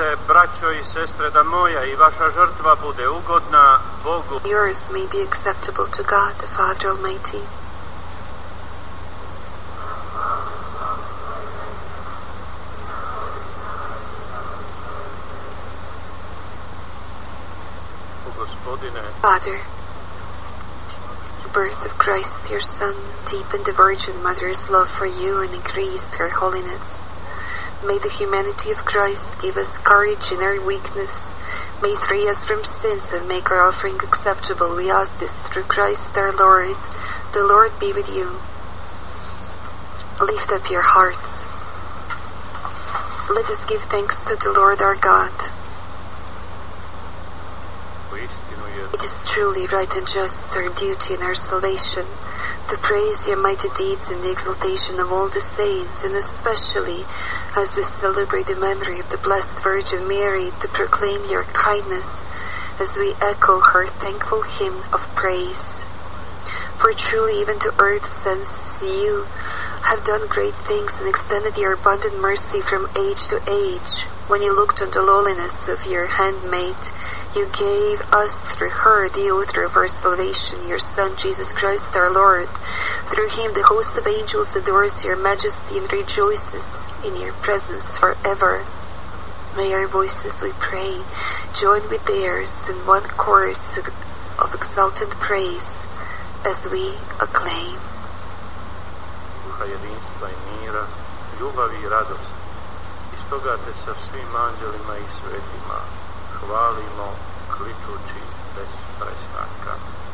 Molite, braćo i sestre, da moja i vaša žrtva bude ugodna Bogu. Yours may be acceptable to God, the Father Almighty. Father, the birth of Christ, your Son, deepened the Virgin Mother's love for you and increased her holiness. May the humanity of Christ give us courage in our weakness. May free us from sins and make our offering acceptable. We ask this through Christ our Lord. The Lord be with you. Lift up your hearts. Let us give thanks to the Lord our God. It is truly right and just, our duty and our salvation, to praise your mighty deeds and the exaltation of all the saints, and especially as we celebrate the memory of the Blessed Virgin Mary, to proclaim your kindness as we echo her thankful hymn of praise. For truly even to earth's sense you have done great things and extended your abundant mercy from age to age. When you looked on the lowliness of your handmaid, you gave us through her the author of our salvation, your Son, Jesus Christ our Lord. Through him the host of angels adores your majesty and rejoices in your presence forever. May our voices, we pray, join with theirs in one chorus of exultant praise as we acclaim. Duha jedinstva i mira, ljubavi i radosti, iz toga te sa svim anđelima i svetima hvalimo, kličući bez prestanka.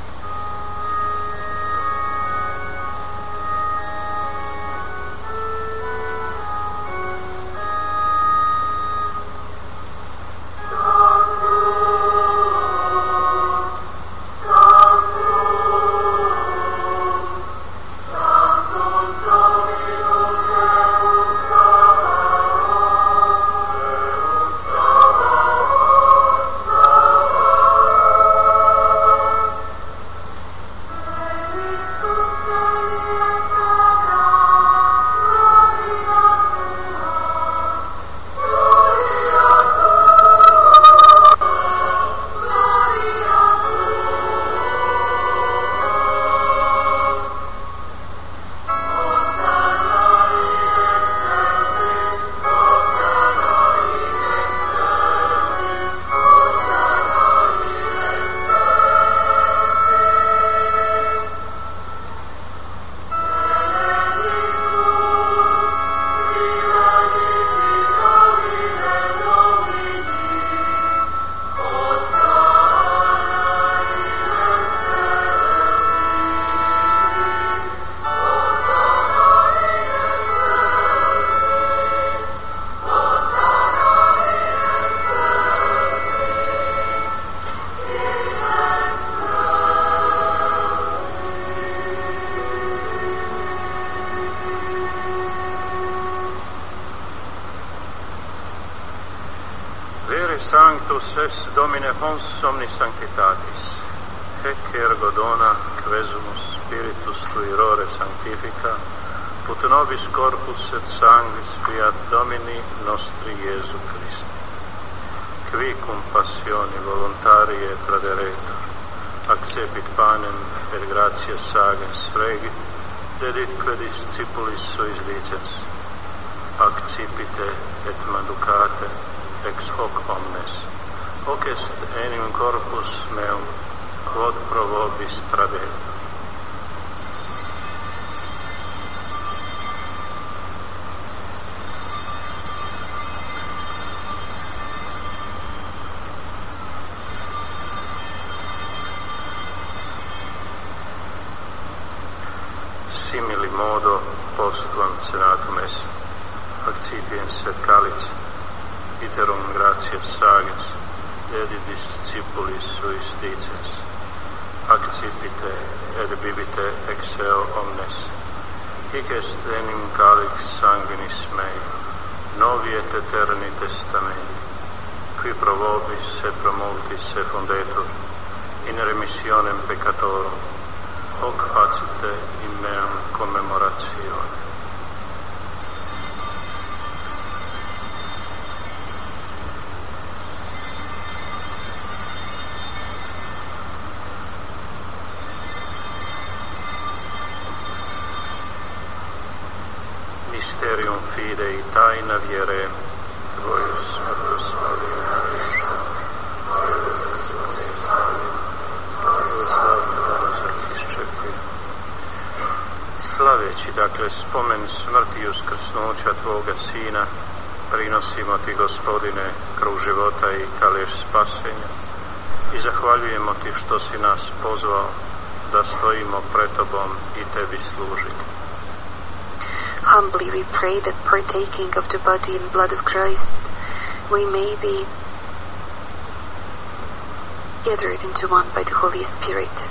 Sanctus es Domine fons omnis sanctitatis, hec ergo dona quesumus spiritus tui rore sanctifica, ut nobis corpus et sanguis fiat Domini nostri Iesu Christi, qui cum passioni voluntarie traderetur, accepit panem per gratias sagens fregit, deditque discipulis suis licens, accipite et manducate ex hoc omnes, hoc est enim corpus meum, quod pro vobis tradetur. Simili modo postulam senatum est, accipiens et calice, iterum gratias sagens, dedit discipulis suis dicens, accipite et bibite ex eo omnes, hic est enim calix sanguinis mei, novi et eterni testamenti, qui pro vobis et pro multis effundetur, in remissionem peccatorum, hoc facite in meam commemoratione. Mysterium fidei, tajna vjere, tvoju smrtu slavimo. Slaveći, dakle, spomen smrti i uskrsnuća Tvoga Sina, prinosimo Ti, Gospodine, kruh života i kalež spasenja i zahvaljujemo Ti što si nas pozvao da stojimo pred Tobom i Tebi služimo. Humbly we pray that partaking of the body and blood of Christ, we may be gathered into one by the Holy Spirit.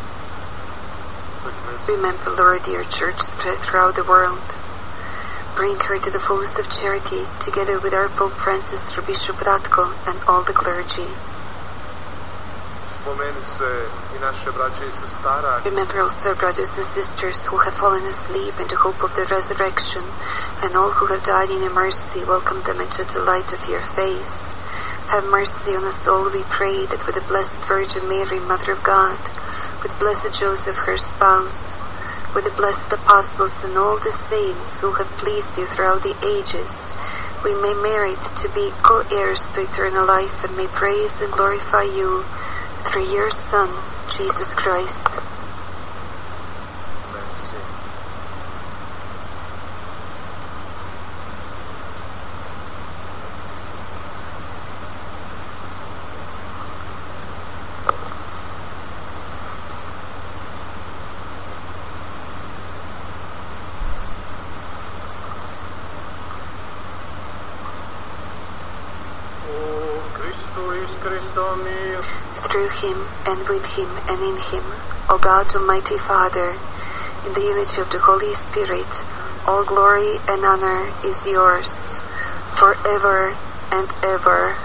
Remember, Lord, your church spread throughout the world. Bring her to the fullest of charity, together with our Pope Francis, our Bishop Ratko, and all the clergy. Remember also our brothers and sisters who have fallen asleep in the hope of the resurrection, and all who have died in your mercy. Welcome them into the light of your face. Have mercy on us all, we pray, that with the Blessed Virgin Mary, Mother of God, with Blessed Joseph, her spouse, with the blessed apostles and all the saints who have pleased you throughout the ages, we may merit to be co-heirs to eternal life and may praise and glorify you through your Son, Jesus Christ. Through him, and with him, and in him, O God, Almighty Father, in the unity of the Holy Spirit, all glory and honor is yours, forever and ever.